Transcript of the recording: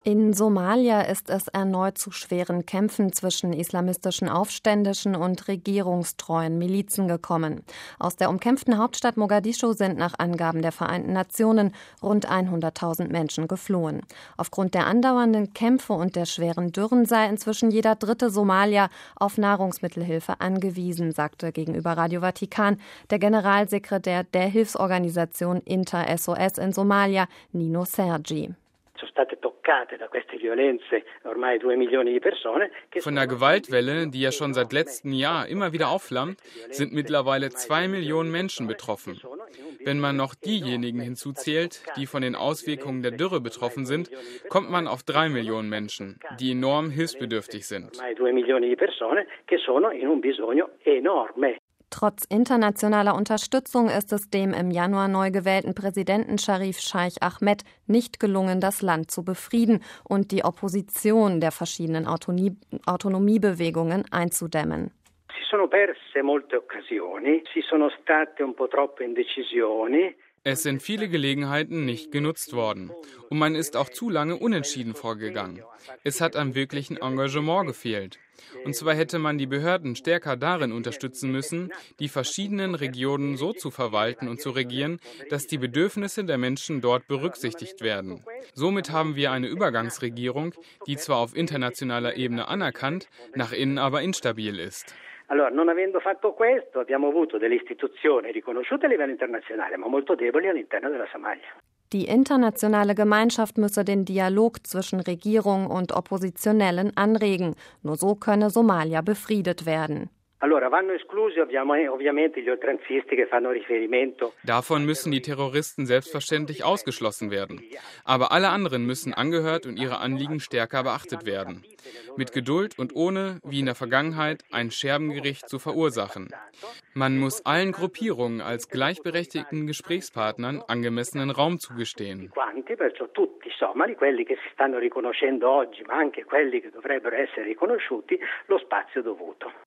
In Somalia ist es erneut zu schweren Kämpfen zwischen islamistischen Aufständischen und regierungstreuen Milizen gekommen. Aus der umkämpften Hauptstadt Mogadischu sind nach Angaben der Vereinten Nationen rund 100.000 Menschen geflohen. Aufgrund der andauernden Kämpfe und der schweren Dürren sei inzwischen jeder dritte Somalier auf Nahrungsmittelhilfe angewiesen, sagte gegenüber Radio Vatikan der Generalsekretär der Hilfsorganisation Inter SOS in Somalia, Nino Sergi. Von der Gewaltwelle, die ja schon seit letztem Jahr immer wieder aufflammt, sind mittlerweile 2 Millionen Menschen betroffen. Wenn man noch diejenigen hinzuzählt, die von den Auswirkungen der Dürre betroffen sind, kommt man auf 3 Millionen Menschen, die enorm hilfsbedürftig sind. Trotz internationaler Unterstützung ist es dem im Januar neu gewählten Präsidenten Sharif Sheikh Ahmed nicht gelungen, das Land zu befrieden und die Opposition der verschiedenen Autonomiebewegungen einzudämmen. Es sind viele Gelegenheiten nicht genutzt worden. Und man ist auch zu lange unentschieden vorgegangen. Es hat am wirklichen Engagement gefehlt. Und zwar hätte man die Behörden stärker darin unterstützen müssen, die verschiedenen Regionen so zu verwalten und zu regieren, dass die Bedürfnisse der Menschen dort berücksichtigt werden. Somit haben wir eine Übergangsregierung, die zwar auf internationaler Ebene anerkannt, nach innen aber instabil ist. Allora, non avendo fatto questo, abbiamo avuto delle istituzioni riconosciute a livello internazionale, ma molto deboli all'interno della Somalia. Die internationale Gemeinschaft müsse den Dialog zwischen Regierung und Oppositionellen anregen. Nur so könne Somalia befriedet werden. Davon müssen die Terroristen selbstverständlich ausgeschlossen werden. Aber alle anderen müssen angehört und ihre Anliegen stärker beachtet werden. Mit Geduld und ohne, wie in der Vergangenheit, ein Scherbengericht zu verursachen. Man muss allen Gruppierungen als gleichberechtigten Gesprächspartnern angemessenen Raum zugestehen.